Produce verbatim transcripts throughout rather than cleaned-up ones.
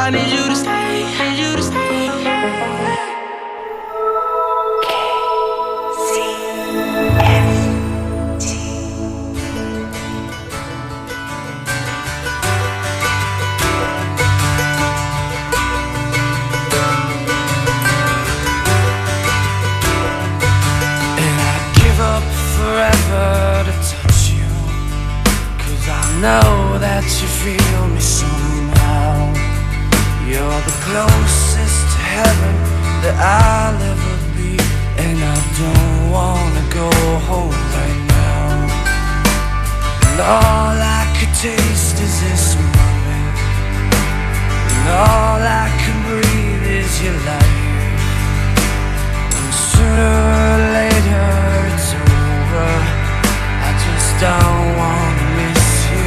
I need you to stay, need you to stay. Know that you feel me somehow. You're the closest to heaven that I'll ever be, and I don't wanna go home right now. And all I could taste is this moment, and all I can breathe is your life. And sooner or later it's over. I just don't wanna miss.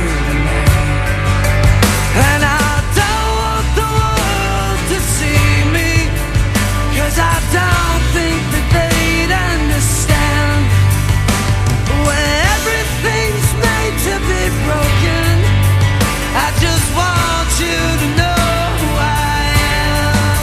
And I don't want the world to see me, 'cause I don't think that they'd understand. When everything's made to be broken, I just want you to know who I am.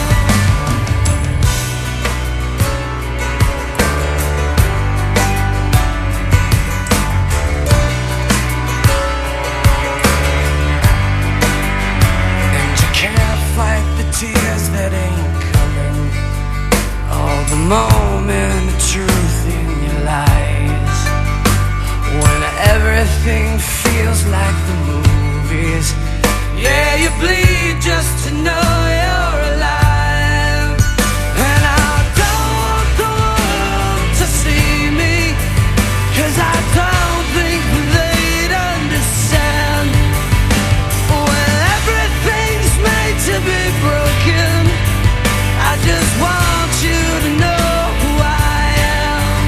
Tears that ain't coming, all the moment of truth in your lies. When everything feels like the movies, yeah, you bleed just to know you're alive. And I don't want the world to see me, 'cause I don't think they'd understand. When everything's made to be broken, I just want you to know who I am.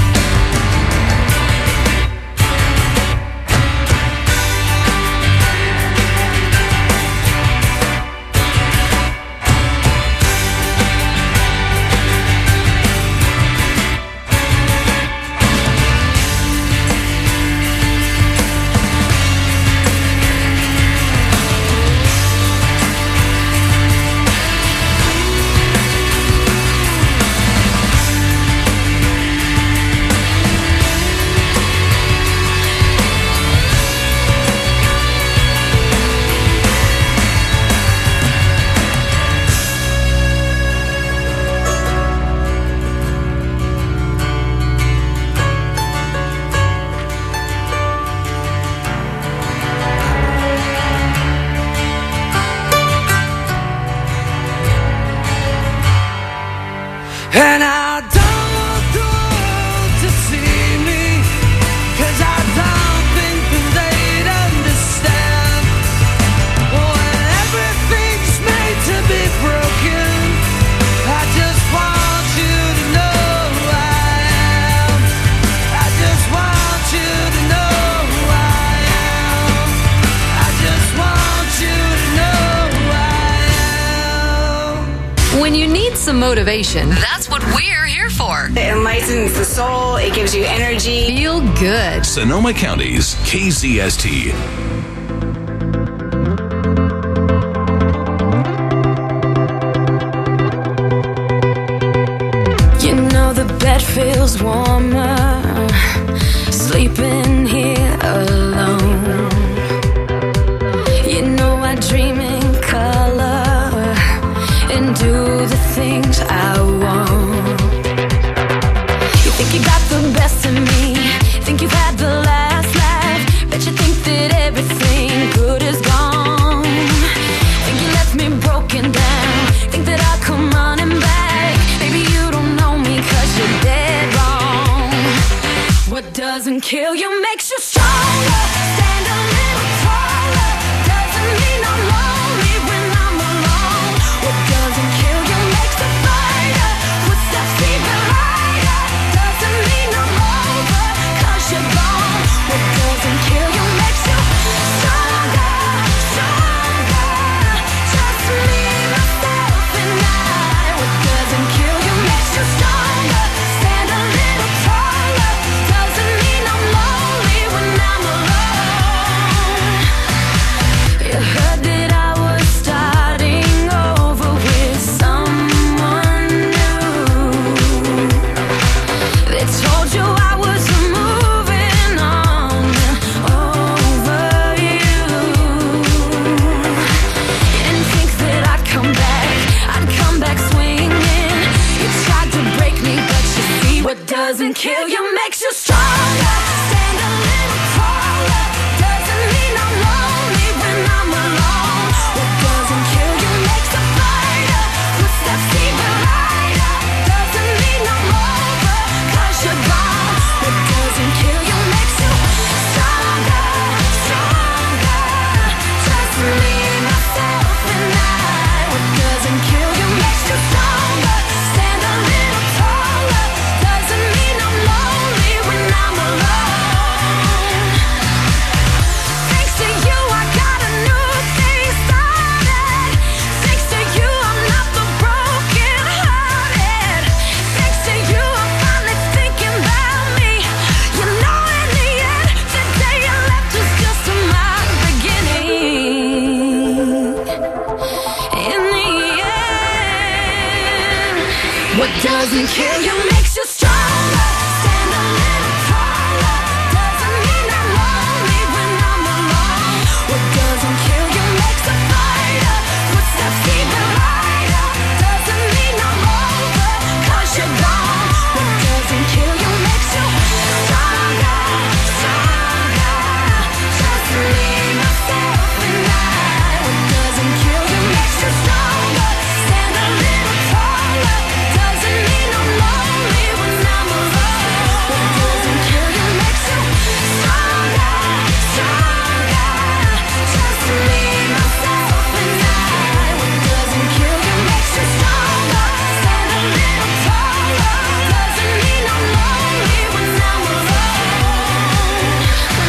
And I don't want the world to see me, 'cause I don't think that they'd understand. When everything's made to be broken, I just want you to know who I am. I just want you to know who I am. I just want you to know who I am. When you need some motivation, that's what we're here for. It enlightens the soul. It gives you energy. Feel good. Sonoma County's K Z S T. You know the bed feels warmer, sleeping here alone. You know I dream in color and do the things I want. You think you got the best of me, think you've had the last laugh, bet you think that everything good is gone. Think you left me broken down, think that I'll come running back. Baby, you don't know me 'cause you're dead wrong. What doesn't kill you makes you stronger. Stand a little taller. Doesn't mean I'm lonely when I'm alone. What doesn't kill you makes a fighter. Footsteps even lighter. Doesn't mean I'm over 'cause you're gone. What doesn't kill you makes you stronger, stronger. Just me, myself, and I. What doesn't kill you makes you stronger. Stand a little taller. Doesn't mean I'm lonely What doesn't kill you makes you stronger. Stand a little taller. Doesn't mean I'm lonely when I'm alone. What doesn't kill you makes a fighter. Footsteps even lighter. Doesn't mean I'm over, 'cause you're gone. What doesn't kill you makes you stronger, stronger. Just me, myself, and I. What doesn't kill you makes you stronger. Stand a little taller. Doesn't mean I'm lonely when I'm alone. What doesn't kill you makes you stronger, stronger. Just me, myself, and I. What doesn't kill you makes you stronger. Stand a little taller. Doesn't mean I'm lonely when I'm alone. When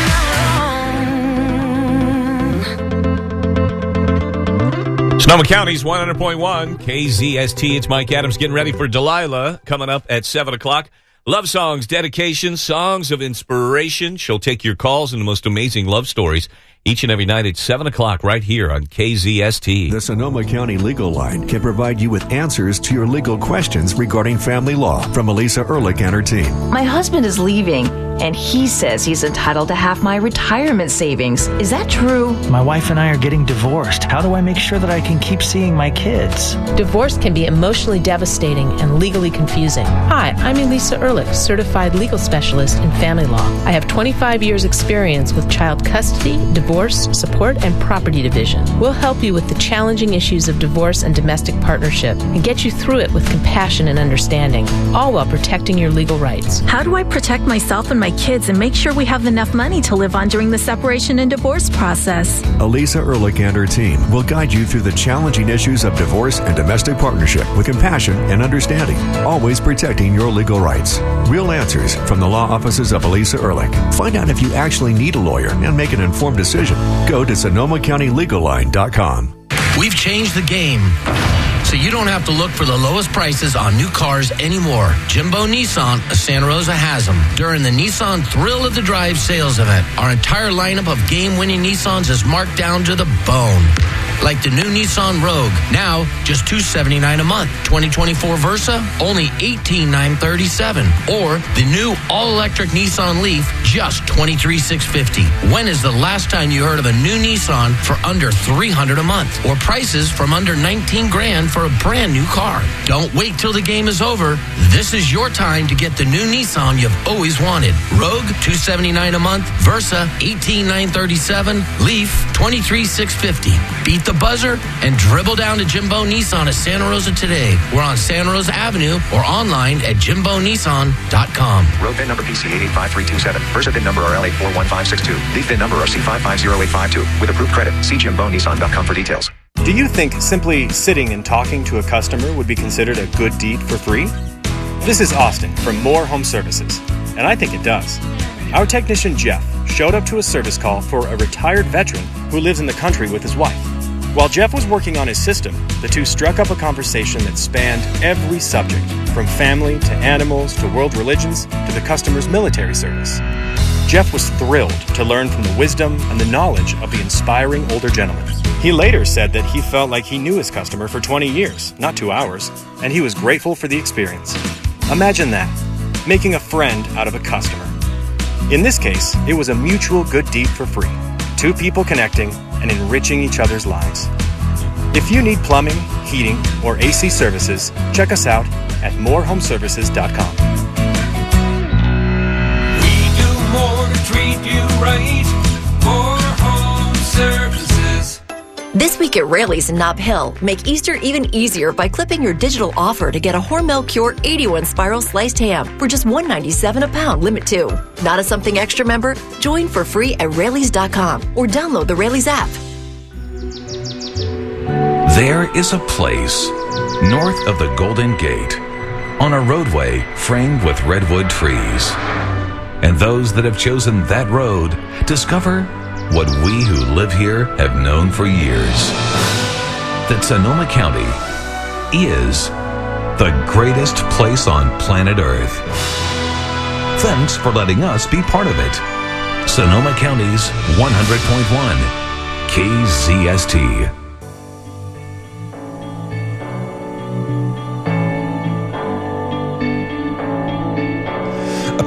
I'm alone. Sonoma County's one hundred point one K Z S T. It's Mike Adams getting ready for Delilah coming up at seven o'clock. Love songs, dedications, songs of inspiration. She'll take your calls and the most amazing love stories each and every night at seven o'clock right here on K Z S T. The Sonoma County Legal Line can provide you with answers to your legal questions regarding family law from Elisa Ehrlich and her team. My husband is leaving, and he says he's entitled to half my retirement savings. Is that true? My wife and I are getting divorced. How do I make sure that I can keep seeing my kids? Divorce can be emotionally devastating and legally confusing. Hi, I'm Elisa Ehrlich, certified legal specialist in family law. I have twenty-five years experience with child custody, divorce, support, and property division. We'll help you with the challenging issues of divorce and domestic partnership and get you through it with compassion and understanding, all while protecting your legal rights. How do I protect myself and my kids and make sure we have enough money to live on during the separation and divorce process? Elisa Ehrlich and her team will guide you through the challenging issues of divorce and domestic partnership with compassion and understanding, always protecting your legal rights. Real answers from the law offices of Elisa Ehrlich. Find out if you actually need a lawyer and make an informed decision. Go to Sonoma County Legal Line dot com. We've changed the game, so you don't have to look for the lowest prices on new cars anymore. Jimbo Nissan of Santa Rosa has them. During the Nissan Thrill of the Drive sales event, our entire lineup of game-winning Nissans is marked down to the bone. Like the new Nissan Rogue, now just two hundred seventy-nine dollars a month. twenty twenty-four Versa, only eighteen thousand nine hundred thirty-seven dollars. Or the new all-electric Nissan Leaf, just twenty-three thousand six hundred fifty dollars. When is the last time you heard of a new Nissan for under three hundred dollars a month? Or prices from under nineteen grand for a brand new car? Don't wait till the game is over. This is your time to get the new Nissan you've always wanted. Rogue, two hundred seventy-nine dollars a month. Versa, eighteen thousand nine hundred thirty-seven dollars. Leaf, twenty-three thousand six hundred fifty dollars. Beat the buzzer and dribble down to Jimbo Nissan of Santa Rosa today. We're on Santa Rosa Avenue or online at jimbo nissan dot com. Road V I N number P C eight eight five three two seven. Versa V I N number R L eight four one five six two. Leaf V I N number R C five five zero eight five two. With approved credit. See jimbo nissan dot com for details. Do you think simply sitting and talking to a customer would be considered a good deed for free? This is Austin from Moore Home Services, and I think it does. Our technician Jeff showed up to a service call for a retired veteran who lives in the country with his wife. While Jeff was working on his system, the two struck up a conversation that spanned every subject, from family to animals to world religions to the customer's military service. Jeff was thrilled to learn from the wisdom and the knowledge of the inspiring older gentleman. He later said that he felt like he knew his customer for twenty years, not two hours, and he was grateful for the experience. Imagine that, making a friend out of a customer. In this case, it was a mutual good deed for free. Two people connecting and enriching each other's lives. If you need plumbing, heating, or A C services, check us out at more home services dot com. We do more to treat you right. More home services. This week at Raley's in Nob Hill, make Easter even easier by clipping your digital offer to get a Hormel Cure eighty-one spiral sliced ham for just one dollar and ninety-seven cents a pound, limit two. Not a Something Extra member? Join for free at Raley's dot com or download the Raley's app. There is a place north of the Golden Gate on a roadway framed with redwood trees. And those that have chosen that road discover what we who live here have known for years. That Sonoma County is the greatest place on planet Earth. Thanks for letting us be part of it. Sonoma County's one hundred point one K Z S T.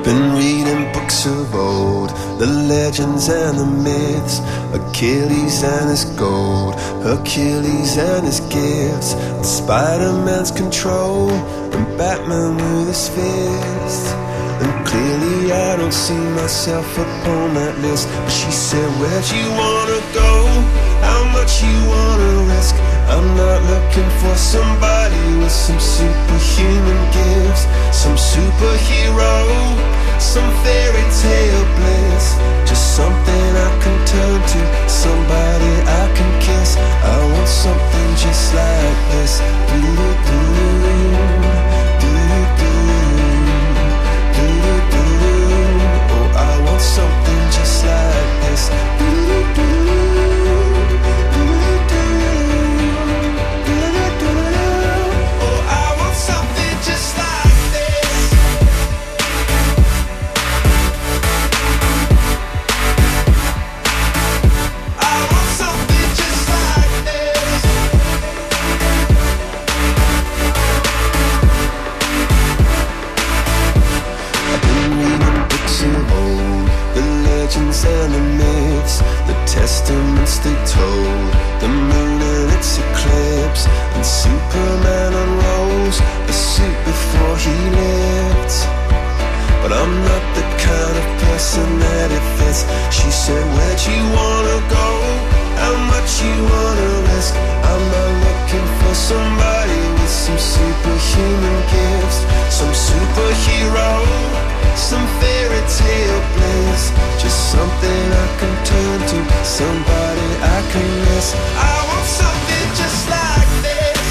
Been reading books of old, the legends and the myths, Achilles and his gold, Hercules and his gifts, and Spider-Man's control, and Batman with his fist. And clearly I don't see myself upon that list. But she said, where'd you wanna go? How much you wanna risk? I'm not looking for somebody with some superhuman gifts, some superhero, some fairy tale bliss, just something I can turn to, somebody I can kiss. I want something just like this. Do-do-do, oh, I want something just like this. Oh, I want something just like this. I want something just like this. I've been reading books of old, the legends and the myths, the testaments they told, the moon and its eclipse, and Superman unrolls a suit before he lived. But I'm not the kind of person that it fits. She said, where'd you wanna go? How much you wanna risk? I'm not looking for somebody with some superhuman gifts, some superhero, some fairy tale bliss, just something I can turn to, somebody I can miss. I want something just like this.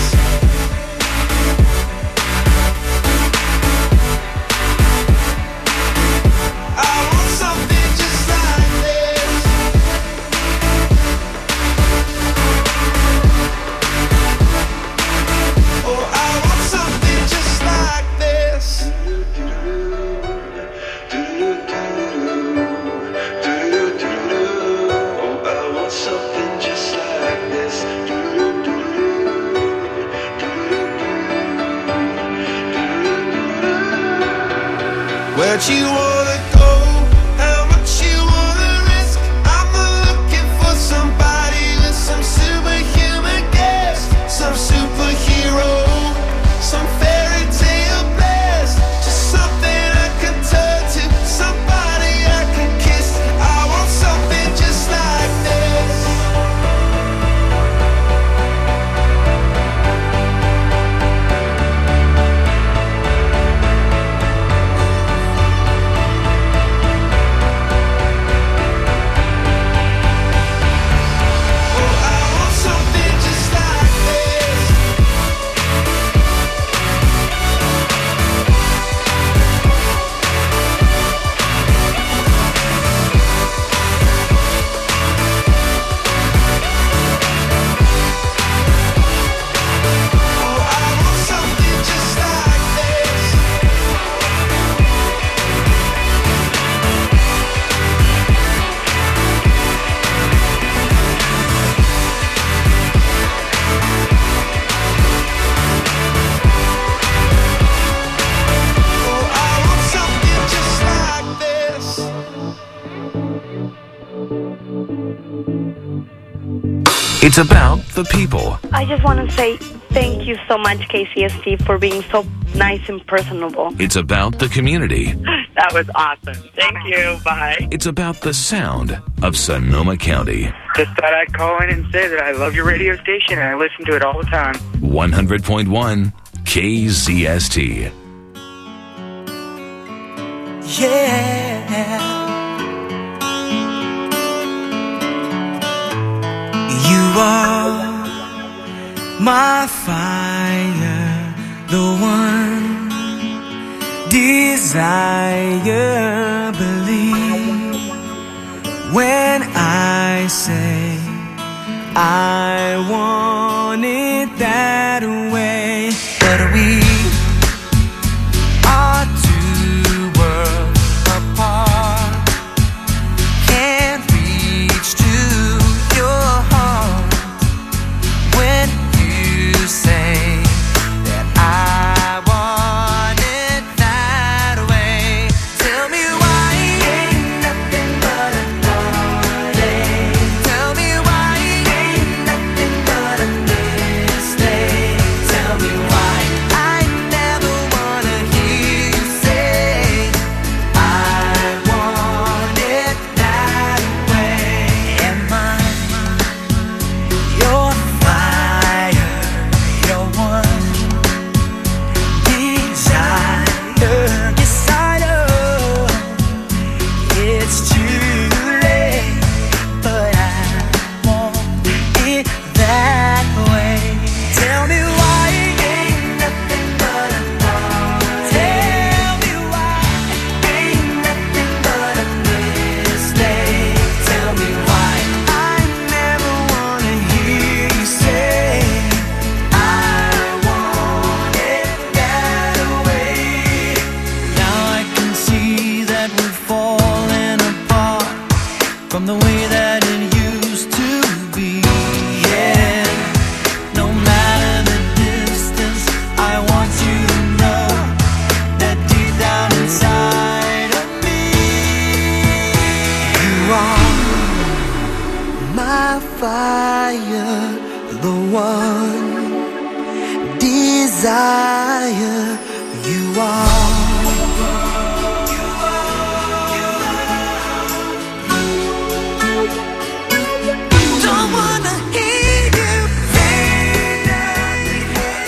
I want something just like this. Oh, I want something just like this. Oh, I want something just like this. Where'd you wanna go? How much you wanna risk? I'm not looking for somebody with some superhuman gifts, some superhero, some fairy tale bliss, just something I can turn to, somebody I can kiss. I want something just like this. Oh, I want something just like this. Oh, I want something just like this. Oh, I want something just like this. It's about the people. I just want to say thank you so much, K C S T, for being so nice and personable. It's about the community. That was awesome. Thank you. Bye. It's about the sound of Sonoma County. Just thought I'd call in and say that I love your radio station and I listen to it all the time. one hundred point one K Z S T. Yeah. You are my fire, the one desire. Believe when I say I want it that way. But we are two worlds apart, can't reach to your heart when you say that I want it that way. Tell me my fire, the one desire you are. Don't wanna hear you say nothing,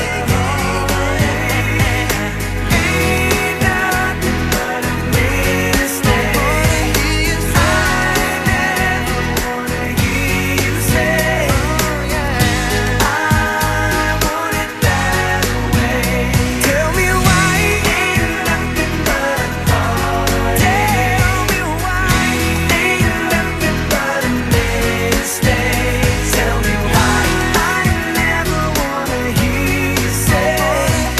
ain't nothing but a mistake. I never wanna hear you say, I want it that way. Tell me why ain't nothing but a heart. Tell me why ain't nothing but a mistake. Tell me why I never wanna hear you say, I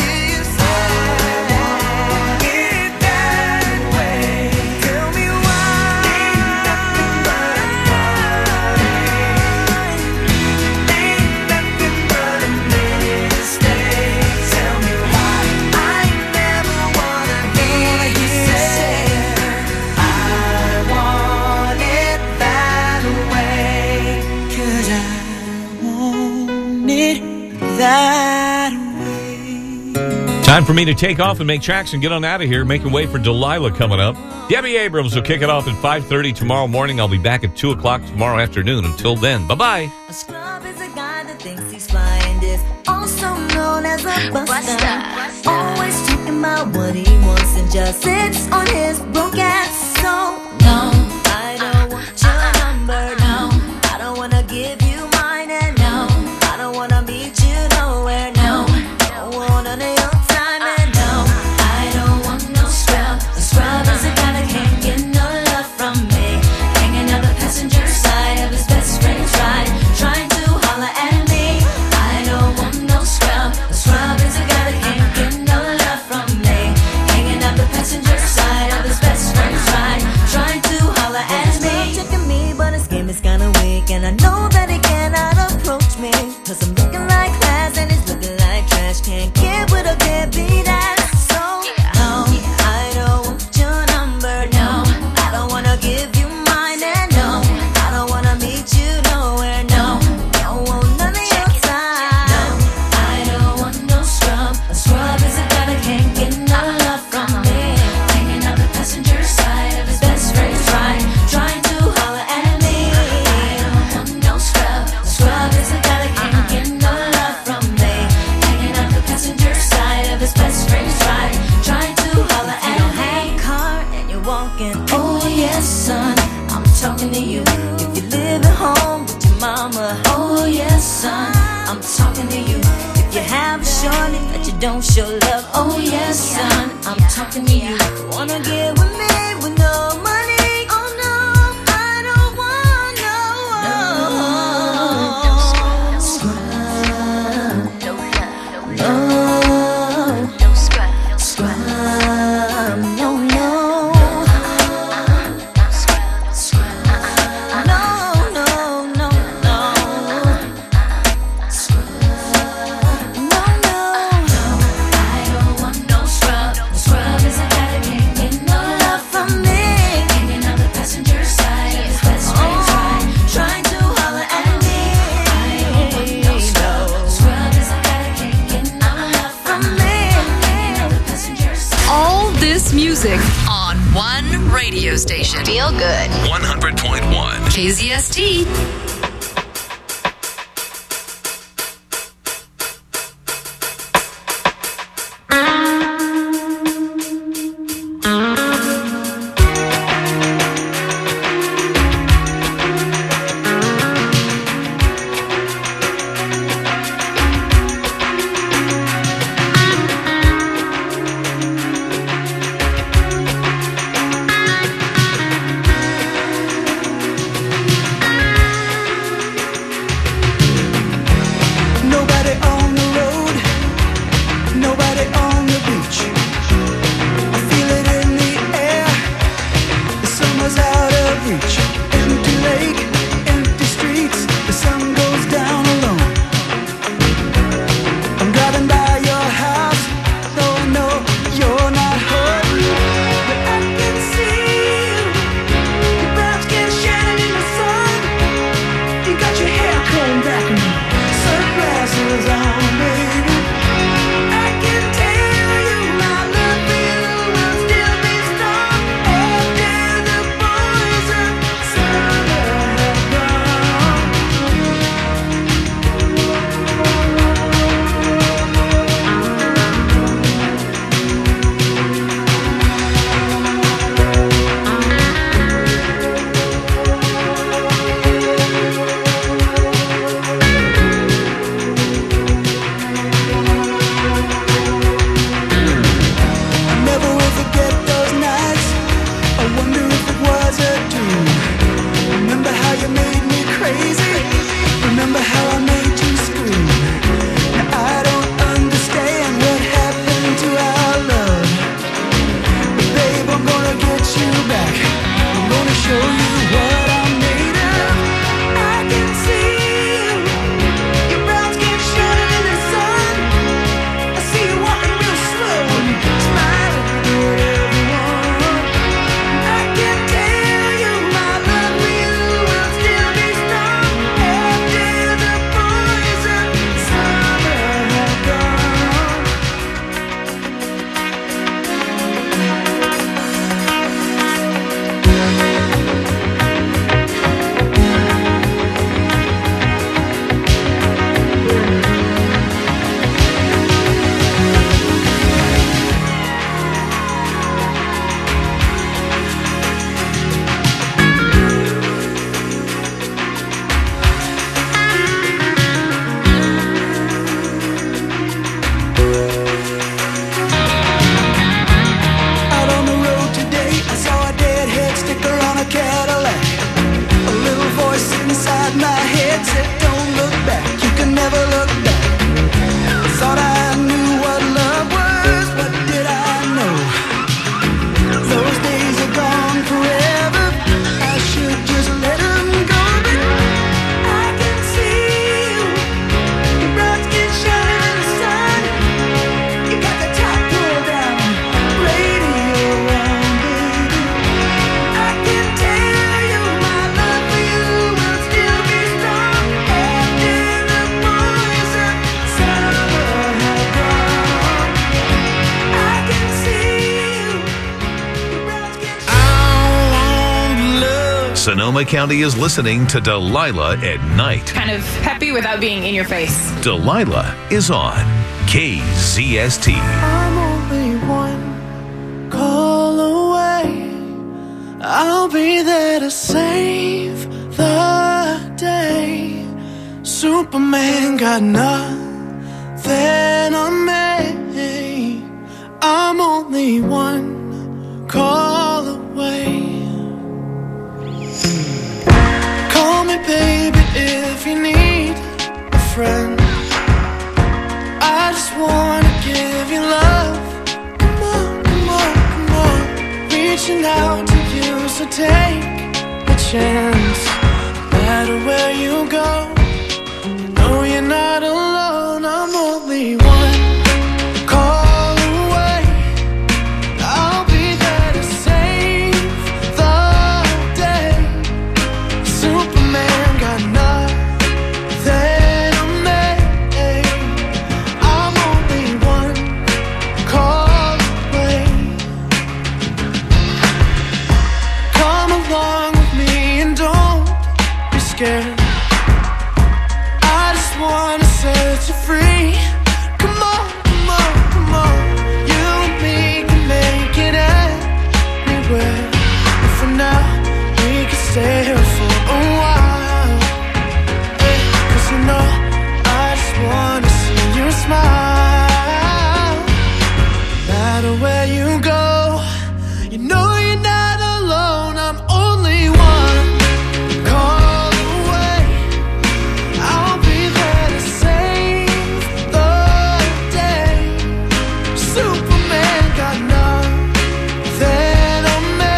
want it that way. Tell me why ain't nothing but a heart. Ain't nothing but a mistake. Tell me why I never wanna hear you say, I want it that way. 'Cause I want it that way. Time for me to take off and make tracks and get on out of here, making way for Delilah coming up. Debbie Abrams will kick it off at five thirty tomorrow morning. I'll be back at two o'clock tomorrow afternoon. Until then, bye-bye. A scrub is a guy that thinks he's flying, is also known as a buster. Always talking about what he wants and just sits on his broke ass. So no, I don't want your number. No, I don't wanna give you mine, and no, I don't wanna meet you nowhere. No, don't want none of your time, and no, I don't want no scrub. A scrub is a guy that can't get no love from me, hanging on the passenger side of his best friend's ride, trying to holler at me. I don't want no scrub. A scrub is a guy that can't get no love from me, hanging on the passenger side of his best friend's ride, trying to holler at me. Checking me, but his game is kinda weak, and I know that he cannot approach me, 'cause I'm looking like class and he's looking like trash. Can't get with a deadbeat ass. So no, I don't want your number. No, I don't wanna give you mine, and no, I don't wanna meet you nowhere. No, don't want none of your time. No, I don't want no scrub. A scrub is a guy that can't get no love from me, hanging on the passenger side of his best friend's ride, trying to holler at me. I don't want no scrub. A scrub is a guy that can't get no love from me, hanging on the passenger side of his best friend's ride, trying to holler at me. You don't have a car and you're walking. Oh yes, son, I'm talking to you. If you live at home with your mama. Oh yes, son, I'm talking to you. If you have a shorty that you don't show love. Oh yes, son, I'm talking to you. Wanna get with me with no money? Oh no, I don't want no scrub. No scrub. Scrub. No, no. Scrub. No, no, no, no. Scrub. No, no. I don't want no scrub. A scrub is a guy that can't get no love from me, hanging on the passenger side of his best friend's ride, trying to holler at me. I don't want no scrub. A scrub is a guy that can't get no love from me, hanging on the passenger side. All this music on one radio station. Feel good. one hundred point one. K Z S T. Sonoma County is listening to Delilah at night. Kind of peppy without being in your face. Delilah is on K Z S T. I'm only one call away. I'll be there to save the day. Superman got nothing on me. I'm only one call away. Call me baby if you need a friend. I just wanna give you love. Come on, come on, come on. Reaching out to you, so take a chance. No matter where you go, no, you're not alone. I'm only one call away. I'll be there to save the day. Superman got nothing on me. I'm only one call away. Come along with me and don't be scared. Wanna set you free. Come on, come on, come on. You and me can make it anywhere. But for now, we can stay here for a while. Hey, 'cause you know, I just wanna see you smile. No matter where you go, you know you're not alone. I'm only one call away. I'll be Superman got nothing on me.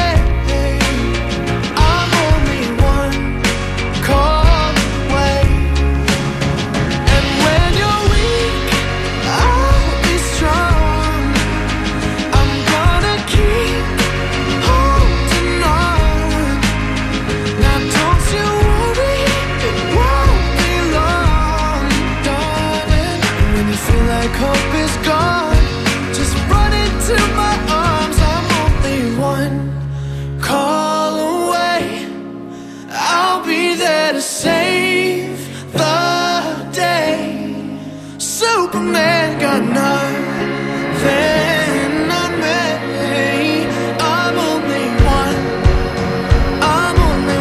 I'm only one call away. And when you're weak, I'll be strong. I'm gonna keep holding on. Now don't you worry, it won't be long, darling. And when you feel like hope is gone, just run into my arms. I'm only one call away. I'll be there to save the day. Superman got nothing on me. I'm only one. I'm only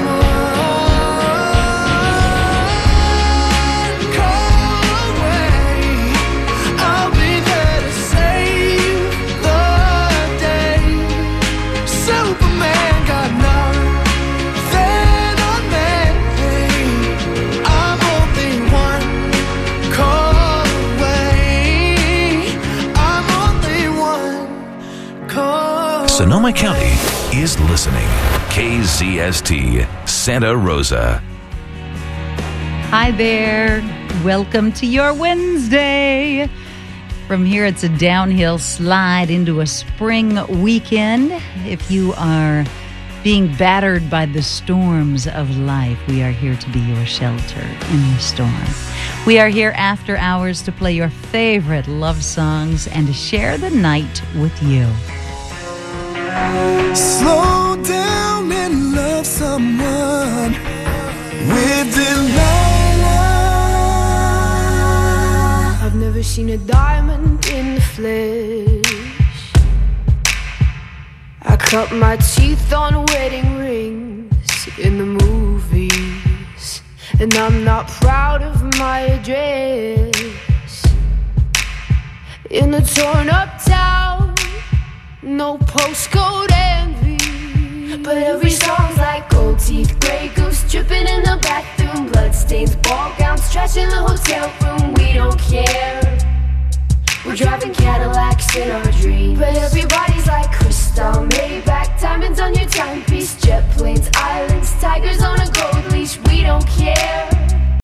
one call away. I'll be there to save the day. Superman got nothing on me. I'm only one call away. I'm only one call. Sonoma County is listening. K Z S T, Santa Rosa. Hi there. Welcome to your Wednesday. From here, it's a downhill slide into a spring weekend. If you are being battered by the storms of life, we are here to be your shelter in the storm. We are here after hours to play your favorite love songs and to share the night with you. Slow down and love someone with Delilah. I've never seen a diamond in the flesh. I cut my teeth on wedding rings in the movies, and I'm not proud of my address. In a torn up town, no postcode envy, but every song's like gold teeth, grey goose dripping in the bathroom, bloodstains, ball gowns, trash in the hotel room. We don't care. We're driving Cadillacs in our dreams, but everybody's like crystal, Maybach, diamonds on your timepiece, jet planes, islands, tigers on a gold leash. We don't care.